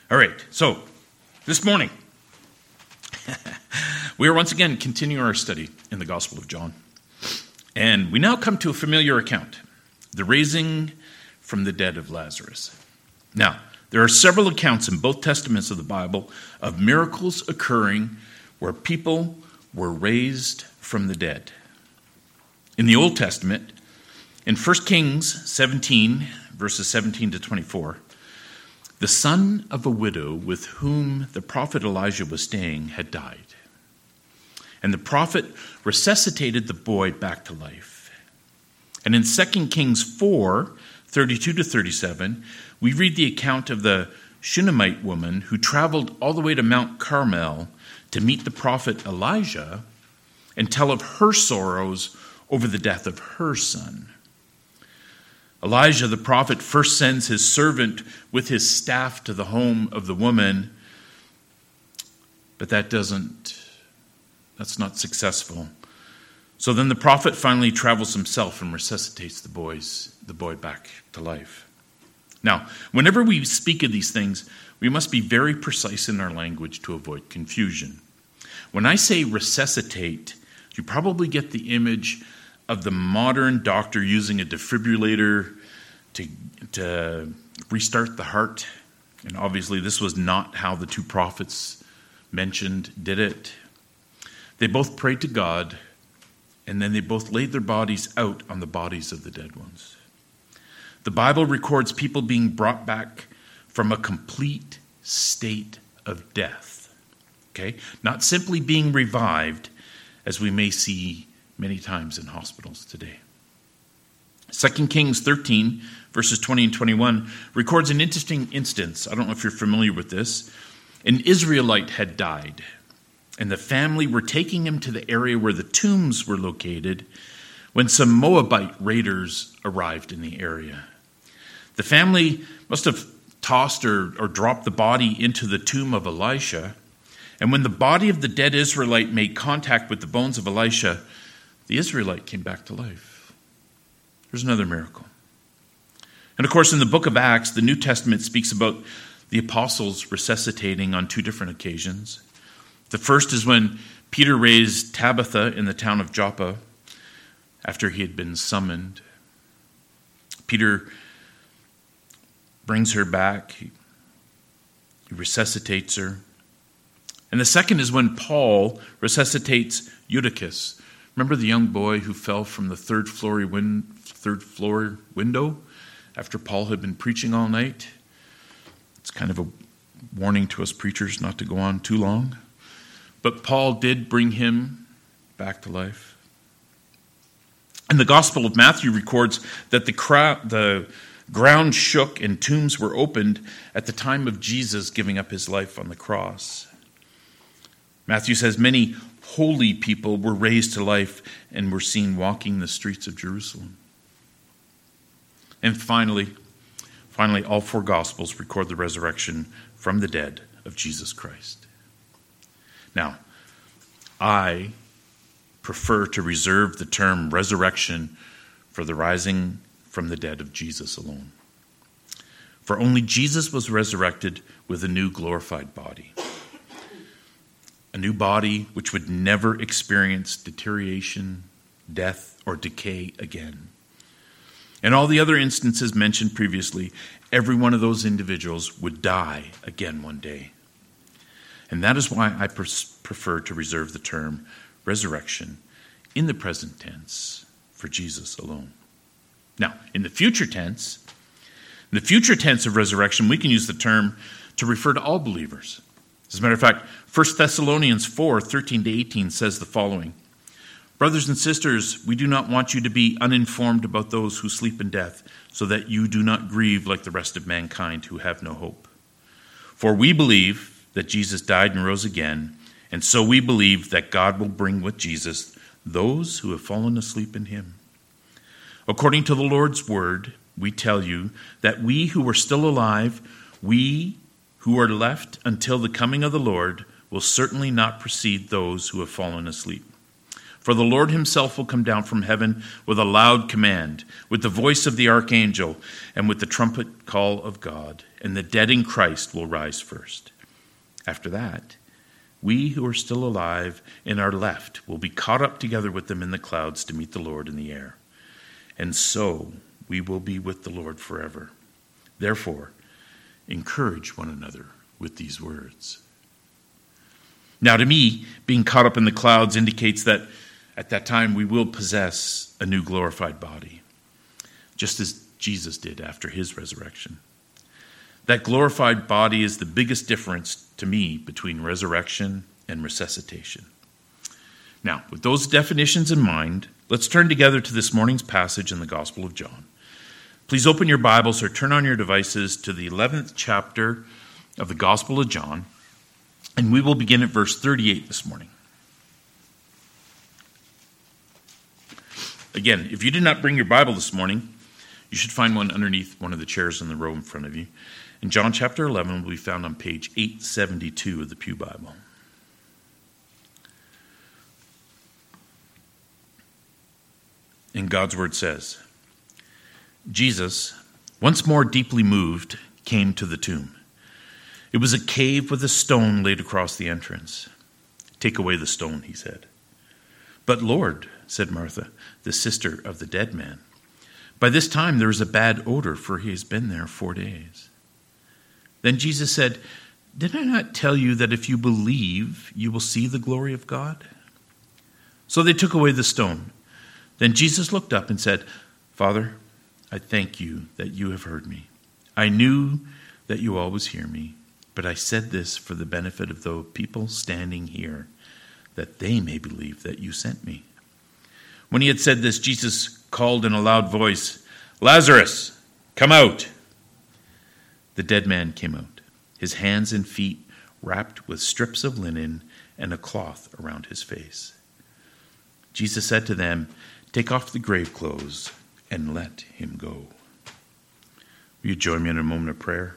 All right, so this morning, we are once again continuing our study in the Gospel of John. And we now come to a familiar account, the raising from the dead of Lazarus. Now, there are several accounts in both testaments of the Bible of miracles occurring where people were raised from the dead. In the Old Testament, in 1 Kings 17, verses 17 to 24, the son of a widow with whom the prophet Elijah was staying had died. And the prophet resuscitated the boy back to life. And in 2 Kings 4, 32 to 37, we read the account of the Shunammite woman who traveled all the way to Mount Carmel to meet the prophet Elijah and tell of her sorrows over the death of her son. Elijah, the prophet, first sends his servant with his staff to the home of the woman, but that's not successful. So then the prophet finally travels himself and resuscitates the boy back to life. Now, whenever we speak of these things, we must be very precise in our language to avoid confusion. When I say resuscitate, you probably get the image of the modern doctor using a defibrillator to restart the heart. And obviously this was not how the two prophets mentioned did it. They both prayed to God, and then they both laid their bodies out on the bodies of the dead ones. The Bible records people being brought back from a complete state of death. Okay? Not simply being revived, as we may see many times in hospitals today. 2 Kings 13, verses 20 and 21, records an interesting instance. I don't know if you're familiar with this. An Israelite had died, and the family were taking him to the area where the tombs were located when some Moabite raiders arrived in the area. The family must have tossed or dropped the body into the tomb of Elisha, and when the body of the dead Israelite made contact with the bones of Elisha, the Israelite came back to life. There's another miracle. And of course, in the book of Acts, the New Testament speaks about the apostles resuscitating on two different occasions. The first is when Peter raised Tabitha in the town of Joppa after he had been summoned. Peter brings her back. He resuscitates her. And the second is when Paul resuscitates Eutychus. Remember the young boy who fell from the third floor window after Paul had been preaching all night? It's kind of a warning to us preachers not to go on too long. But Paul did bring him back to life. And the Gospel of Matthew records that the ground shook and tombs were opened at the time of Jesus giving up his life on the cross. Matthew says many holy people were raised to life and were seen walking the streets of Jerusalem. And finally, all four Gospels record the resurrection from the dead of Jesus Christ. Now, I prefer to reserve the term resurrection for the rising from the dead of Jesus alone. For only Jesus was resurrected with a new glorified body. A new body which would never experience deterioration, death, or decay again. In all the other instances mentioned previously, every one of those individuals would die again one day. And that is why I prefer to reserve the term resurrection in the present tense for Jesus alone. Now, in the future tense of resurrection, we can use the term to refer to all believers. As a matter of fact, 1 Thessalonians 4, 13 to 18 says the following. Brothers and sisters, we do not want you to be uninformed about those who sleep in death, so that you do not grieve like the rest of mankind who have no hope. For we believe that Jesus died and rose again, and so we believe that God will bring with Jesus those who have fallen asleep in him. According to the Lord's word, we tell you that we who are still alive, we who are left until the coming of the Lord, will certainly not precede those who have fallen asleep. For the Lord himself will come down from heaven with a loud command, with the voice of the archangel, and with the trumpet call of God, and the dead in Christ will rise first. After that, we who are still alive and are left will be caught up together with them in the clouds to meet the Lord in the air. And so we will be with the Lord forever. Therefore, encourage one another with these words. Now, to me, being caught up in the clouds indicates that at that time we will possess a new glorified body, just as Jesus did after his resurrection. That glorified body is the biggest difference to me between resurrection and resuscitation. Now, with those definitions in mind, let's turn together to this morning's passage in the Gospel of John. Please open your Bibles or turn on your devices to the 11th chapter of the Gospel of John, and we will begin at verse 38 this morning. Again, if you did not bring your Bible this morning, you should find one underneath one of the chairs in the row in front of you. And John chapter 11 will be found on page 872 of the Pew Bible. And God's word says, Jesus, once more deeply moved, came to the tomb. It was a cave with a stone laid across the entrance. Take away the stone, he said. But Lord, said Martha, the sister of the dead man, by this time there is a bad odor, for he has been there 4 days. Then Jesus said, did I not tell you that if you believe, you will see the glory of God? So they took away the stone. Then Jesus looked up and said, Father, I thank you that you have heard me. I knew that you always hear me, but I said this for the benefit of the people standing here, that they may believe that you sent me. When he had said this, Jesus called in a loud voice, Lazarus, come out. The dead man came out, his hands and feet wrapped with strips of linen and a cloth around his face. Jesus said to them, take off the grave clothes and let him go. Will you join me in a moment of prayer?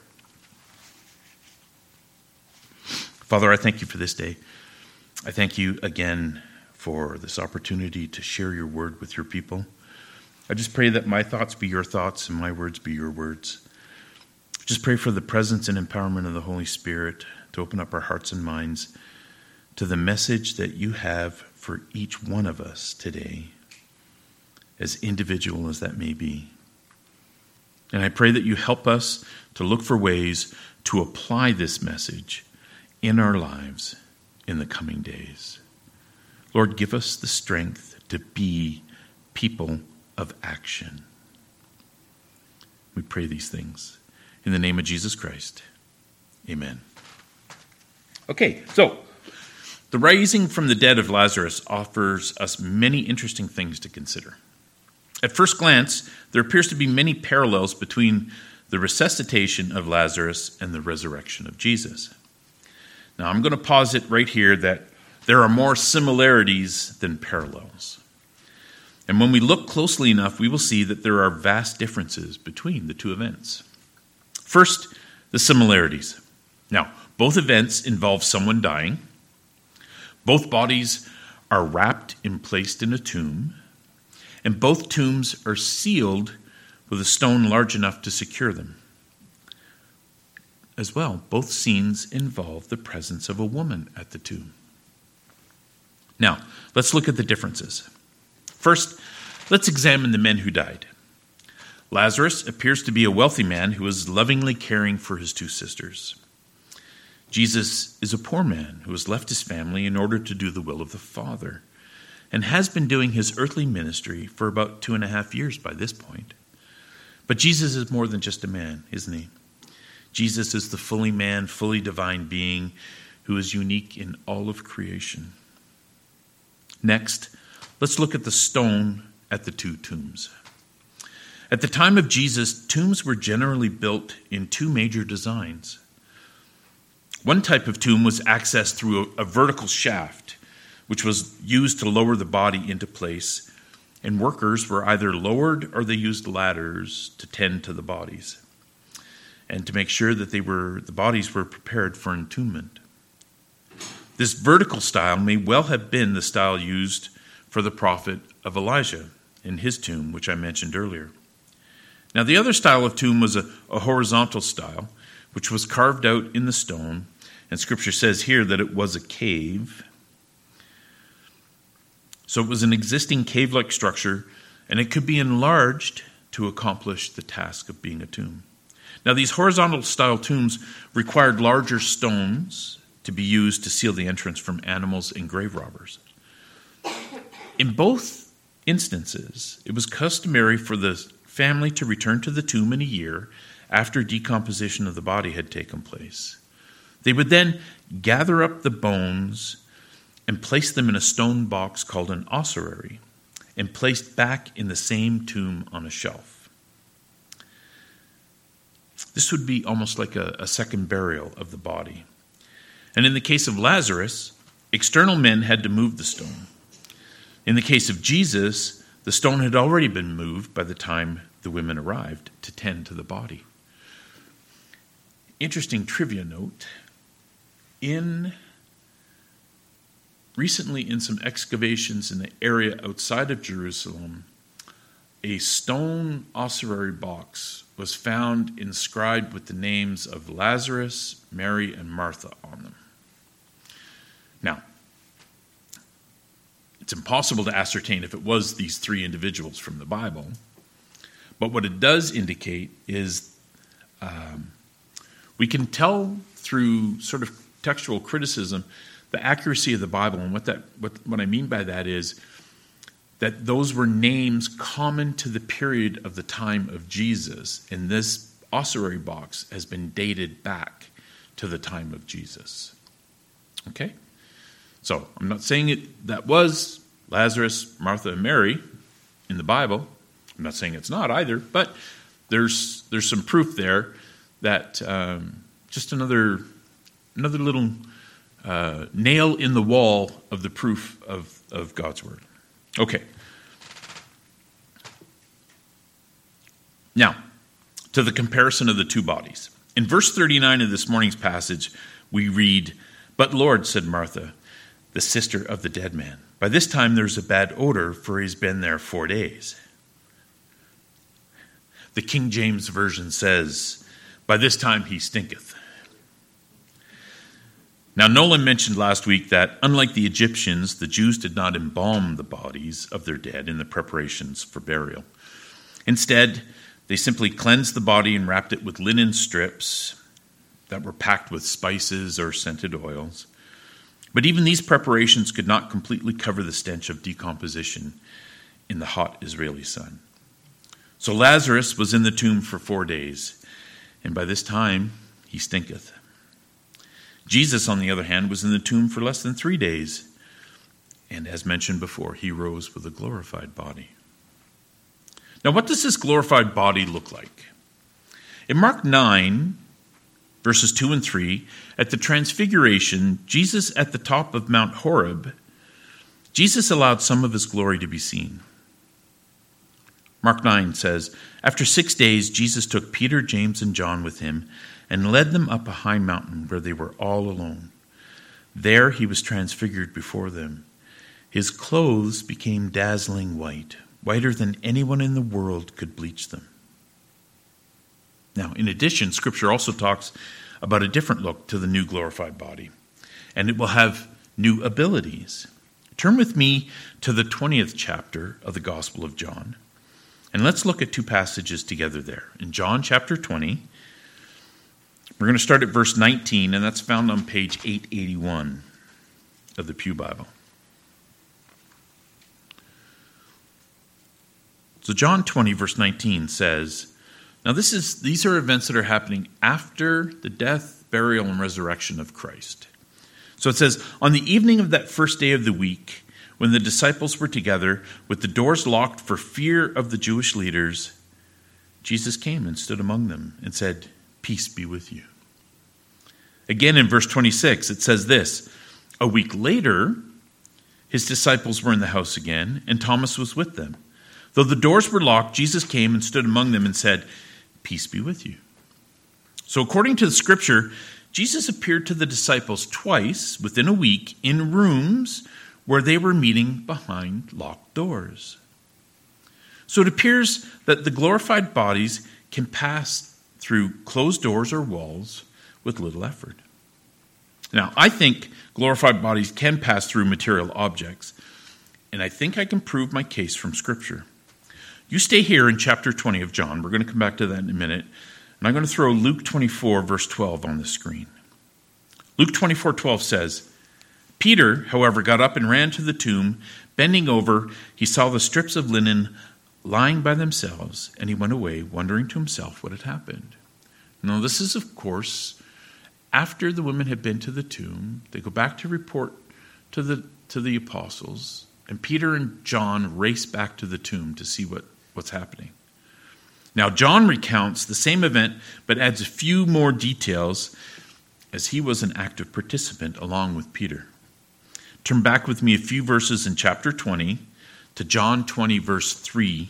Father, I thank you for this day. I thank you again for this opportunity to share your word with your people. I just pray that my thoughts be your thoughts and my words be your words. Just pray for the presence and empowerment of the Holy Spirit to open up our hearts and minds to the message that you have for each one of us today, as individual as that may be. And I pray that you help us to look for ways to apply this message in our lives in the coming days. Lord, give us the strength to be people of action. We pray these things in the name of Jesus Christ. Amen. Okay, so the rising from the dead of Lazarus offers us many interesting things to consider. At first glance, there appears to be many parallels between the resuscitation of Lazarus and the resurrection of Jesus. Now, I'm going to posit right here that there are more similarities than parallels. And when we look closely enough, we will see that there are vast differences between the two events. First, the similarities. Now, both events involve someone dying. Both bodies are wrapped and placed in a tomb. And both tombs are sealed with a stone large enough to secure them. As well, both scenes involve the presence of a woman at the tomb. Now, let's look at the differences. First, let's examine the men who died. Lazarus appears to be a wealthy man who is lovingly caring for his two sisters. Jesus is a poor man who has left his family in order to do the will of the Father, and has been doing his earthly ministry for about 2.5 years by this point. But Jesus is more than just a man, isn't he? Jesus is the fully man, fully divine being who is unique in all of creation. Next, let's look at the stone at the two tombs. At the time of Jesus, tombs were generally built in two major designs. One type of tomb was accessed through a vertical shaft, which was used to lower the body into place, and workers were either lowered or they used ladders to tend to the bodies and to make sure that the bodies were prepared for entombment. This vertical style may well have been the style used for the prophet of Elijah in his tomb, which I mentioned earlier. Now, the other style of tomb was a horizontal style, which was carved out in the stone, and Scripture says here that it was a cave. So it was an existing cave-like structure, and it could be enlarged to accomplish the task of being a tomb. Now, these horizontal-style tombs required larger stones to be used to seal the entrance from animals and grave robbers. In both instances, it was customary for the family to return to the tomb in a year after decomposition of the body had taken place. They would then gather up the bones and place them in a stone box called an ossuary and placed back in the same tomb on a shelf. This would be almost like a second burial of the body. And in the case of Lazarus, external men had to move the stone. In the case of Jesus, the stone had already been moved by the time the women arrived to tend to the body. Interesting trivia note. Recently in some excavations in the area outside of Jerusalem, a stone ossuary box was found inscribed with the names of Lazarus, Mary, and Martha on them. Now, it's impossible to ascertain if it was these three individuals from the Bible, but what it does indicate is we can tell through sort of textual criticism the accuracy of the Bible, and what I mean by that is that those were names common to the period of the time of Jesus, and this ossuary box has been dated back to the time of Jesus. Okay? So, I'm not saying that was Lazarus, Martha, and Mary in the Bible. I'm not saying it's not either, but there's some proof there that just another little nail in the wall of the proof of God's word. Okay. Now, to the comparison of the two bodies. In verse 39 of this morning's passage, we read, "But Lord," said Martha, the sister of the dead man, "by this time there's a bad odor, for he's been there 4 days." The King James Version says, "By this time he stinketh." Now, Nolan mentioned last week that, unlike the Egyptians, the Jews did not embalm the bodies of their dead in the preparations for burial. Instead, they simply cleansed the body and wrapped it with linen strips that were packed with spices or scented oils. But even these preparations could not completely cover the stench of decomposition in the hot Israeli sun. So Lazarus was in the tomb for 4 days, and by this time he stinketh. Jesus, on the other hand, was in the tomb for less than 3 days, and as mentioned before, he rose with a glorified body. Now, what does this glorified body look like? In Mark 9, verses 2 and 3, at the transfiguration, Jesus at the top of Mount Horeb, Jesus allowed some of his glory to be seen. Mark 9 says, "After 6 days, Jesus took Peter, James, and John with him and led them up a high mountain where they were all alone. There he was transfigured before them. His clothes became dazzling white, whiter than anyone in the world could bleach them." Now, in addition, Scripture also talks about a different look to the new glorified body, and it will have new abilities. Turn with me to the 20th chapter of the Gospel of John, and let's look at two passages together there. In John chapter 20, we're going to start at verse 19, and that's found on page 881 of the Pew Bible. So John 20, verse 19 says, now these are events that are happening after the death, burial, and resurrection of Christ. So it says, "On the evening of that first day of the week, when the disciples were together, with the doors locked for fear of the Jewish leaders, Jesus came and stood among them and said, 'Peace be with you.'" Again in verse 26, it says this, "A week later, his disciples were in the house again, and Thomas was with them. Though the doors were locked, Jesus came and stood among them and said, 'Peace be with you.'" So according to the Scripture, Jesus appeared to the disciples twice within a week in rooms where they were meeting behind locked doors. So it appears that the glorified bodies can pass through closed doors or walls with little effort. Now, I think glorified bodies can pass through material objects, and I think I can prove my case from Scripture. You stay here in chapter 20 of John. We're going to come back to that in a minute. And I'm going to throw Luke 24, verse 12 on the screen. Luke 24:12 says, Peter, however, got up and ran to the tomb. Bending over, he saw the strips of linen lying by themselves, and he went away, wondering to himself what had happened. Now, this is, of course, after the women had been to the tomb. They go back to report to the apostles, and Peter and John race back to the tomb to see what's happening. Now, John recounts the same event, but adds a few more details, as he was an active participant along with Peter. Turn back with me a few verses in chapter 20 to John 20, verse 3.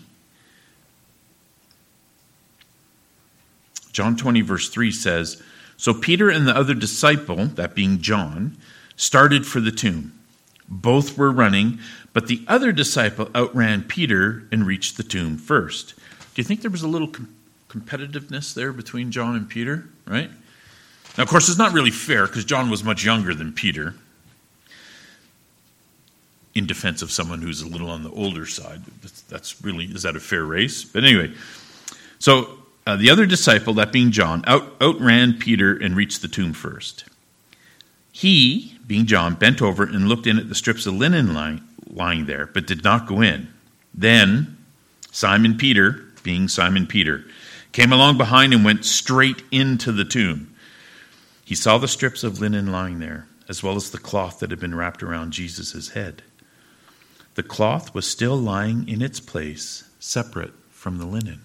John 20, verse 3 says, So Peter and the other disciple, that being John, started for the tomb. Both were running, but the other disciple outran Peter and reached the tomb first. Do you think there was a little competitiveness there between John and Peter, right? Now, of course, it's not really fair because John was much younger than Peter, in defense of someone who's a little on the older side. Is that a fair race? But anyway, so the other disciple, that being John, outran Peter and reached the tomb first. He, being John, bent over and looked in at the strips of linen lying there, but did not go in. Then Simon Peter, being Simon Peter, came along behind and went straight into the tomb. He saw the strips of linen lying there, as well as the cloth that had been wrapped around Jesus' head. The cloth was still lying in its place, separate from the linen.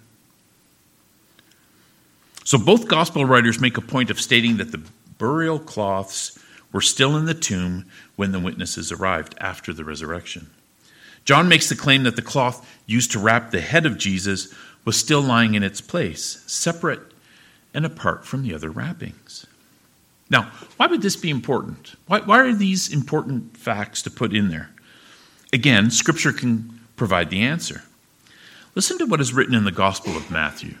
So both gospel writers make a point of stating that the burial cloths were still in the tomb when the witnesses arrived after the resurrection. John makes the claim that the cloth used to wrap the head of Jesus was still lying in its place, separate and apart from the other wrappings. Now, why would this be important? Why are these important facts to put in there? Again, Scripture can provide the answer. Listen to what is written in the Gospel of Matthew.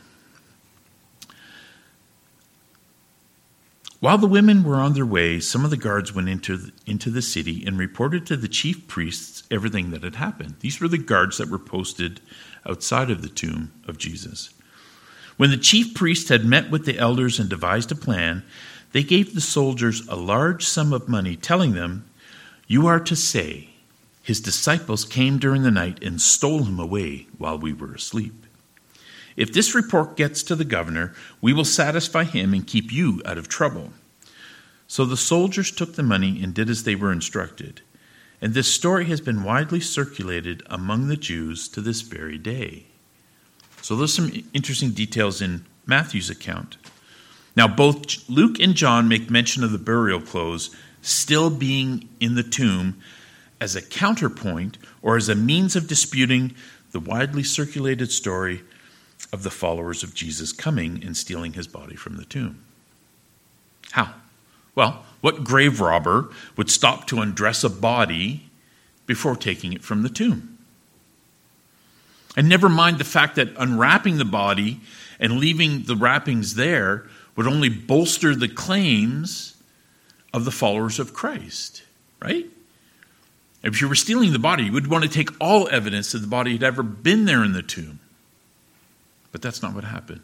While the women were on their way, some of the guards went into the city and reported to the chief priests everything that had happened. These were the guards that were posted outside of the tomb of Jesus. When the chief priests had met with the elders and devised a plan, they gave the soldiers a large sum of money, telling them, "You are to say, his disciples came during the night and stole him away while we were asleep. If this report gets to the governor, we will satisfy him and keep you out of trouble." So the soldiers took the money and did as they were instructed. And this story has been widely circulated among the Jews to this very day. So there's some interesting details in Matthew's account. Now, both Luke and John make mention of the burial clothes still being in the tomb as a counterpoint or as a means of disputing the widely circulated story of the followers of Jesus coming and stealing his body from the tomb. How? Well, what grave robber would stop to undress a body before taking it from the tomb? And never mind the fact that unwrapping the body and leaving the wrappings there would only bolster the claims of the followers of Christ, right? If you were stealing the body, you would want to take all evidence that the body had ever been there in the tomb. But that's not what happened.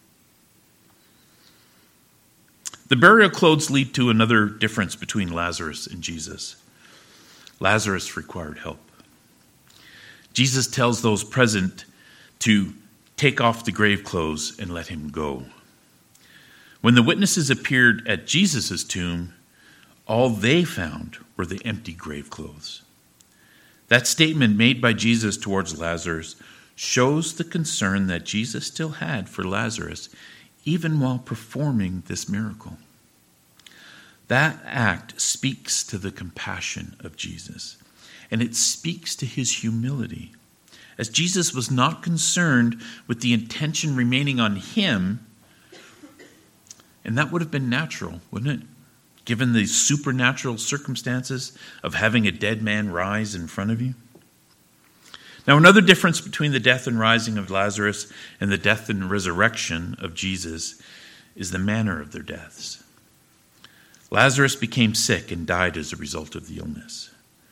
The burial clothes lead to another difference between Lazarus and Jesus. Lazarus required help. Jesus tells those present to take off the grave clothes and let him go. When the witnesses appeared at Jesus' tomb, all they found were the empty grave clothes. That statement made by Jesus towards Lazarus shows the concern that Jesus still had for Lazarus, even while performing this miracle. That act speaks to the compassion of Jesus, and it speaks to his humility, as Jesus was not concerned with the intention remaining on him, and that would have been natural, wouldn't it? given the supernatural circumstances of having a dead man rise in front of you? Now, another difference between the death and rising of Lazarus and the death and resurrection of Jesus is the manner of their deaths. Lazarus became sick and died as a result of the illness.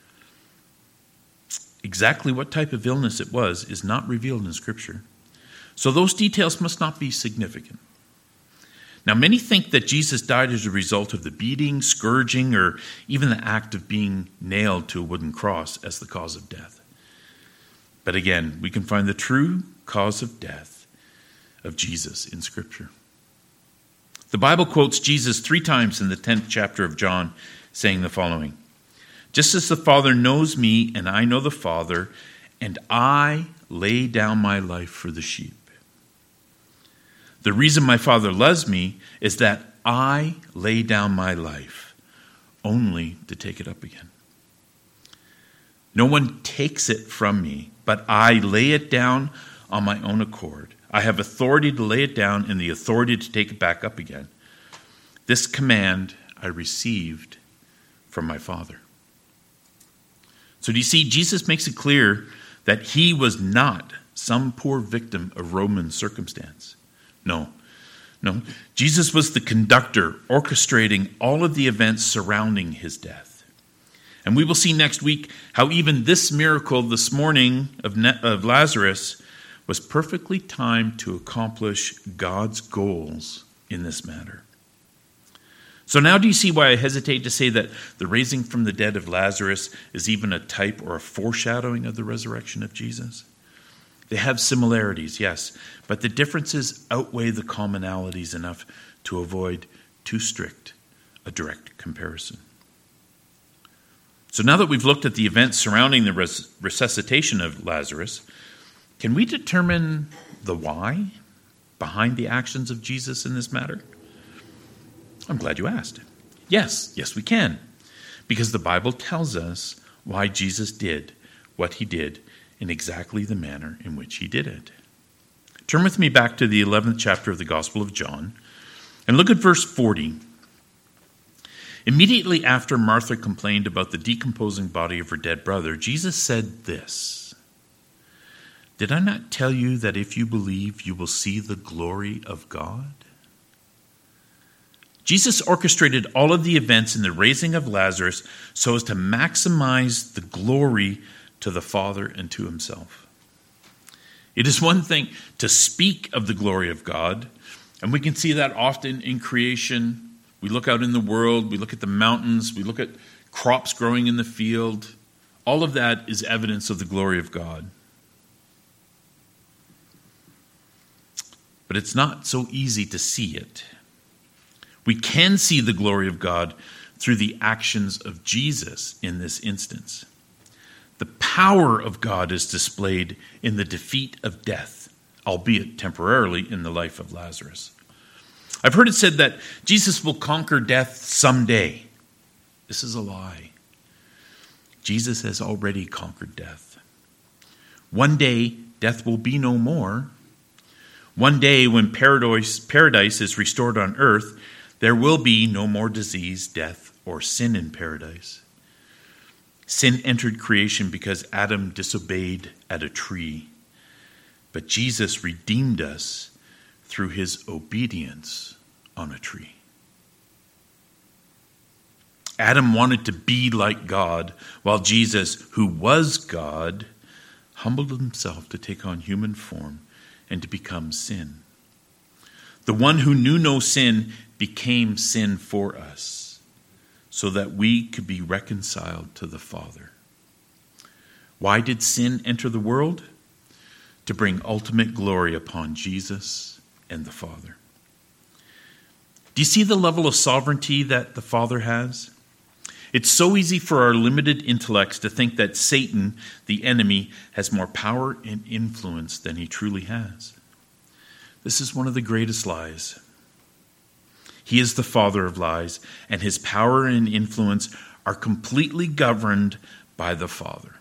Exactly what type of illness it was is not revealed in Scripture, so those details must not be significant. Now, many think that Jesus died as a result of the beating, scourging, or even the act of being nailed to a wooden cross as the cause of death. But again, we can find the true cause of death of Jesus in Scripture. The Bible quotes Jesus 3 times in the 10th chapter of John, saying the following: "Just as the Father knows me, and I know the Father, and I lay down my life for the sheep. The reason my Father loves me is that I lay down my life, only to take it up again. No one takes it from me, but I lay it down on my own accord. I have authority to lay it down and the authority to take it back up again. This command I received from my Father." So do you see, Jesus makes it clear that he was not some poor victim of Roman circumstance. No. Jesus was the conductor orchestrating all of the events surrounding his death. And we will see next week how even this miracle this morning of Lazarus was perfectly timed to accomplish God's goals in this matter. So now do you see why I hesitate to say that the raising from the dead of Lazarus is even a type or a foreshadowing of the resurrection of Jesus? They have similarities, yes, but the differences outweigh the commonalities enough to avoid too strict a direct comparison. So now that we've looked at the events surrounding the resuscitation of Lazarus, can we determine the why behind the actions of Jesus in this matter? I'm glad you asked. Yes, we can. Because the Bible tells us why Jesus did what he did in exactly the manner in which he did it. Turn with me back to the 11th chapter of the Gospel of John and look at verse 40. Immediately after Martha complained about the decomposing body of her dead brother, Jesus said this: "Did I not tell you that if you believe, you will see the glory of God?" Jesus orchestrated all of the events in the raising of Lazarus so as to maximize the glory to the Father and to himself. It is one thing to speak of the glory of God, and we can see that often in creation. We look out in the world, we look at the mountains, we look at crops growing in the field. All of that is evidence of the glory of God. But it's not so easy to see it. We can see the glory of God through the actions of Jesus in this instance. The power of God is displayed in the defeat of death, albeit temporarily in the life of Lazarus. I've heard it said that Jesus will conquer death someday. This is a lie. Jesus has already conquered death. One day, death will be no more. One day, when paradise is restored on earth, there will be no more disease, death, or sin in paradise. Sin entered creation because Adam disobeyed at a tree, but Jesus redeemed us through his obedience on a tree. Adam wanted to be like God, while Jesus, who was God, humbled himself to take on human form and to become sin. The one who knew no sin became sin for us, so that we could be reconciled to the Father. Why did sin enter the world? To bring ultimate glory upon Jesus and the Father. Do you see the level of sovereignty that the Father has? It's so easy for our limited intellects to think that Satan, the enemy, has more power and influence than he truly has. This is one of the greatest lies. He is the father of lies, and his power and influence are completely governed by the Father.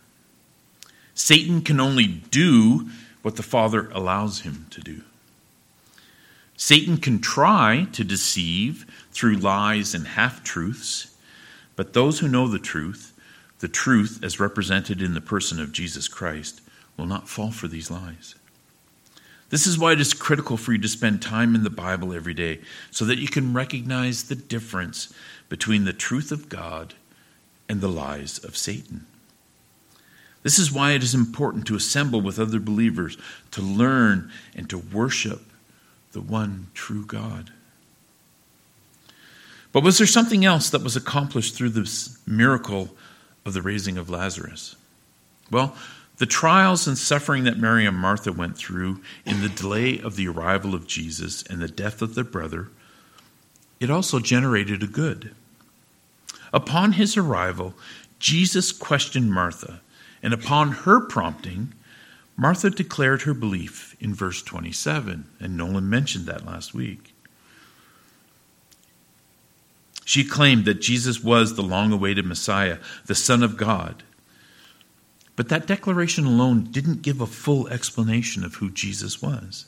Satan can only do what the Father allows him to do. Satan can try to deceive through lies and half-truths, but those who know the truth as represented in the person of Jesus Christ, will not fall for these lies. This is why it is critical for you to spend time in the Bible every day, so that you can recognize the difference between the truth of God and the lies of Satan. This is why it is important to assemble with other believers, to learn and to worship the one true God. But was there something else that was accomplished through this miracle of the raising of Lazarus? Well, the trials and suffering that Mary and Martha went through in the delay of the arrival of Jesus and the death of their brother, it also generated a good. Upon his arrival, Jesus questioned Martha, and upon her prompting, Martha declared her belief in verse 27, and Nolan mentioned that last week. She claimed that Jesus was the long-awaited Messiah, the Son of God. But that declaration alone didn't give a full explanation of who Jesus was.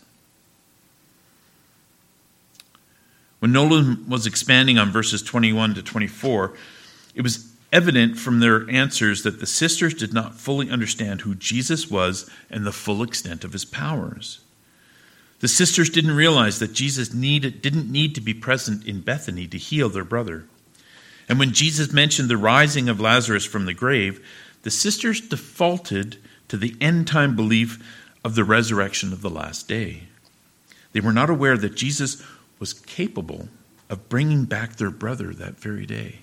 When Nolan was expanding on verses 21 to 24, it was evident from their answers that the sisters did not fully understand who Jesus was and the full extent of his powers. The sisters didn't realize that Jesus didn't need to be present in Bethany to heal their brother. And when Jesus mentioned the rising of Lazarus from the grave, the sisters defaulted to the end-time belief of the resurrection of the last day. They were not aware that Jesus was capable of bringing back their brother that very day.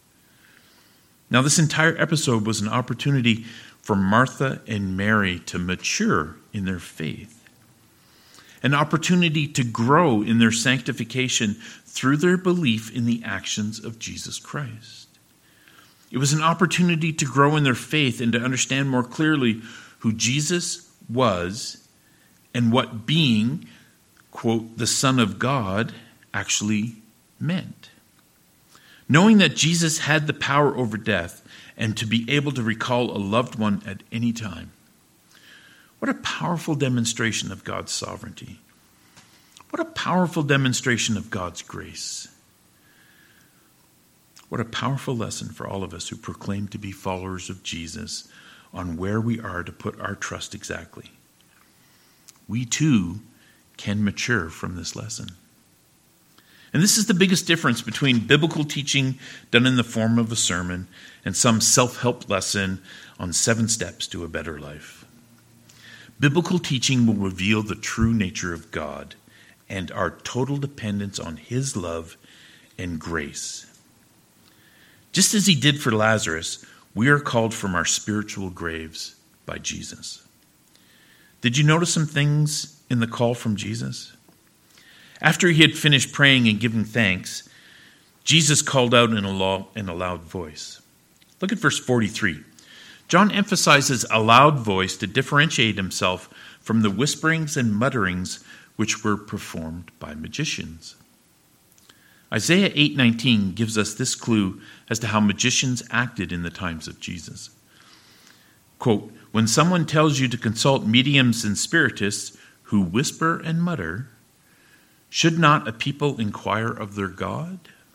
Now, this entire episode was an opportunity for Martha and Mary to mature in their faith, an opportunity to grow in their sanctification through their belief in the actions of Jesus Christ. It was an opportunity to grow in their faith and to understand more clearly who Jesus was and what being, quote, the Son of God actually meant. Knowing that Jesus had the power over death and to be able to recall a loved one at any time. What a powerful demonstration of God's sovereignty. What a powerful demonstration of God's grace. What a powerful lesson for all of us who proclaim to be followers of Jesus on where we are to put our trust exactly. We too can mature from this lesson. And this is the biggest difference between biblical teaching done in the form of a sermon and some self-help lesson on 7 steps to a better life. Biblical teaching will reveal the true nature of God and our total dependence on his love and grace. Just as he did for Lazarus, we are called from our spiritual graves by Jesus. Did you notice some things in the call from Jesus? After he had finished praying and giving thanks, Jesus called out in a loud voice. Look at verse 43. John emphasizes a loud voice to differentiate himself from the whisperings and mutterings which were performed by magicians. Isaiah 8:19 gives us this clue as to how magicians acted in the times of Jesus. Quote, when someone tells you to consult mediums and spiritists who whisper and mutter, should not a people inquire of their God?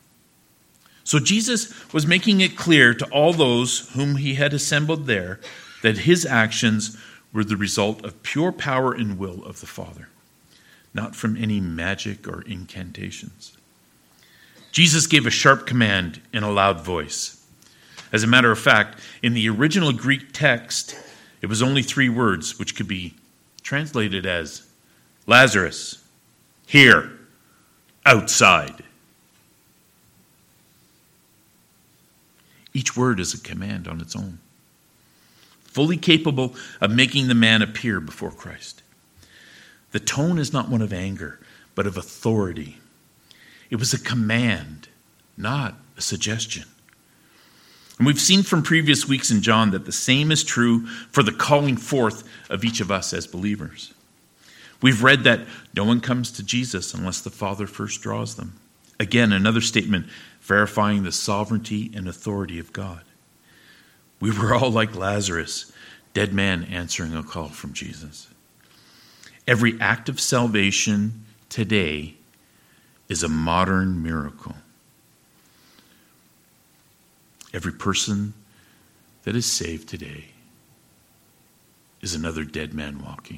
So Jesus was making it clear to all those whom he had assembled there that his actions were the result of pure power and will of the Father, not from any magic or incantations. Jesus gave a sharp command in a loud voice. As a matter of fact, in the original Greek text, it was only 3 words, which could be translated as Lazarus, here, outside. Each word is a command on its own, fully capable of making the man appear before Christ. The tone is not one of anger, but of authority. It was a command, not a suggestion. And we've seen from previous weeks in John that the same is true for the calling forth of each of us as believers. We've read that no one comes to Jesus unless the Father first draws them. Again, another statement verifying the sovereignty and authority of God. We were all like Lazarus, dead man answering a call from Jesus. Every act of salvation today is a modern miracle. Every person that is saved today is another dead man walking.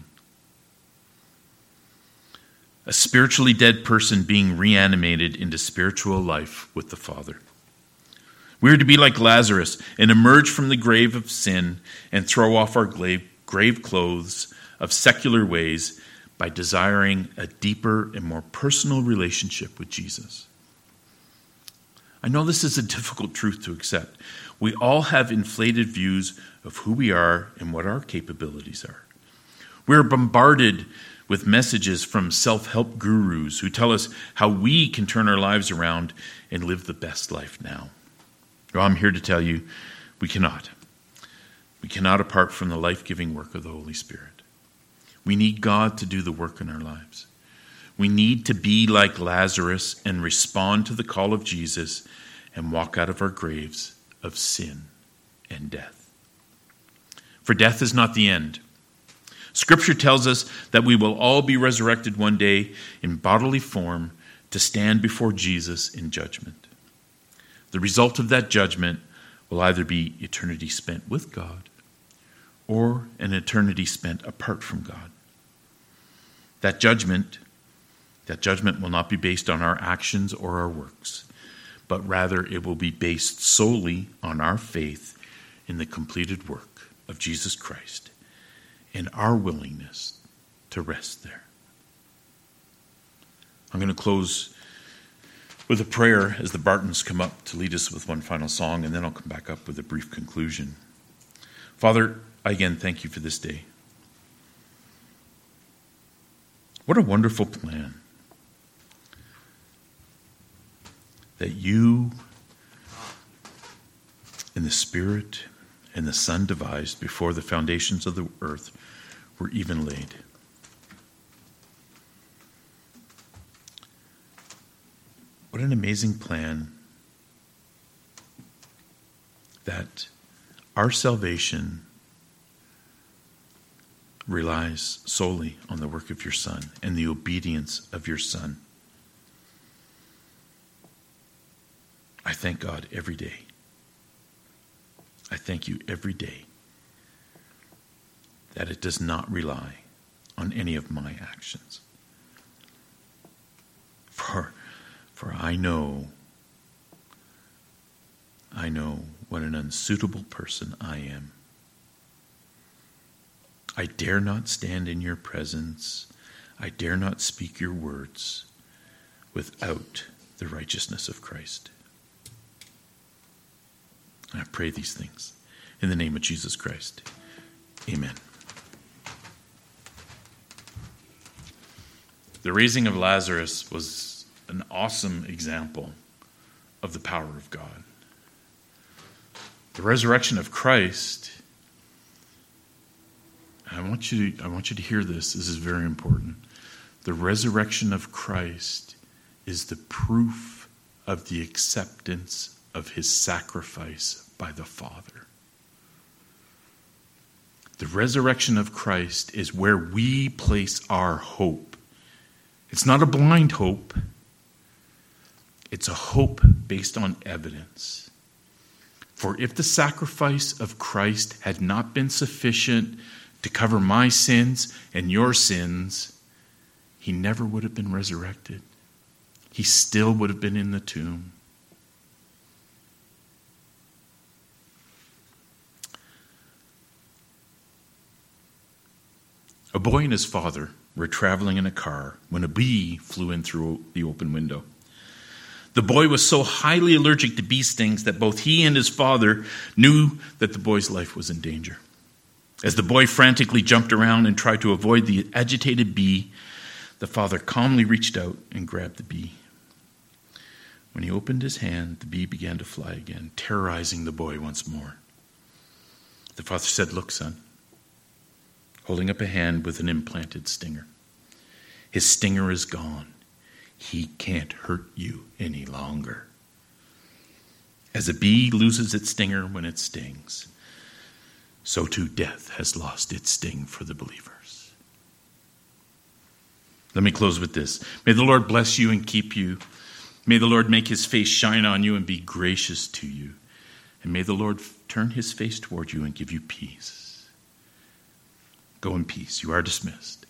A spiritually dead person being reanimated into spiritual life with the Father. We are to be like Lazarus and emerge from the grave of sin and throw off our grave clothes of secular ways by desiring a deeper and more personal relationship with Jesus. I know this is a difficult truth to accept. We all have inflated views of who we are and what our capabilities are. We are bombarded with messages from self-help gurus who tell us how we can turn our lives around and live the best life now. Well, I'm here to tell you, we cannot. We cannot apart from the life-giving work of the Holy Spirit. We need God to do the work in our lives. We need to be like Lazarus and respond to the call of Jesus and walk out of our graves of sin and death. For death is not the end. Scripture tells us that we will all be resurrected one day in bodily form to stand before Jesus in judgment. The result of that judgment will either be eternity spent with God or an eternity spent apart from God. That judgment will not be based on our actions or our works, but rather it will be based solely on our faith in the completed work of Jesus Christ and our willingness to rest there. I'm going to close with a prayer as the Bartons come up to lead us with one final song, and then I'll come back up with a brief conclusion. Father, I again thank you for this day. What a wonderful plan that you and the Spirit and the Son devised before the foundations of the earth were even laid. What an amazing plan that our salvation relies solely on the work of your Son and the obedience of your Son. I thank God every day. I thank you every day that it does not rely on any of my actions. For I know what an unsuitable person I am. I dare not stand in your presence. I dare not speak your words without the righteousness of Christ. I pray these things in the name of Jesus Christ. Amen. The raising of Lazarus was an awesome example of the power of God. The resurrection of Christ, I want you to hear this. This is very important. The resurrection of Christ is the proof of the acceptance of his sacrifice by the Father. The resurrection of Christ is where we place our hope. It's not a blind hope. It's a hope based on evidence. For if the sacrifice of Christ had not been sufficient to cover my sins and your sins, he never would have been resurrected. He still would have been in the tomb. A boy and his father were traveling in a car when a bee flew in through the open window. The boy was so highly allergic to bee stings that both he and his father knew that the boy's life was in danger. As the boy frantically jumped around and tried to avoid the agitated bee, the father calmly reached out and grabbed the bee. When he opened his hand, the bee began to fly again, terrorizing the boy once more. The father said, "Look, son," holding up a hand with an implanted stinger. "His stinger is gone. He can't hurt you any longer." As a bee loses its stinger when it stings, so too death has lost its sting for the believers. Let me close with this. May the Lord bless you and keep you. May the Lord make his face shine on you and be gracious to you. And may the Lord turn his face toward you and give you peace. Go in peace. You are dismissed.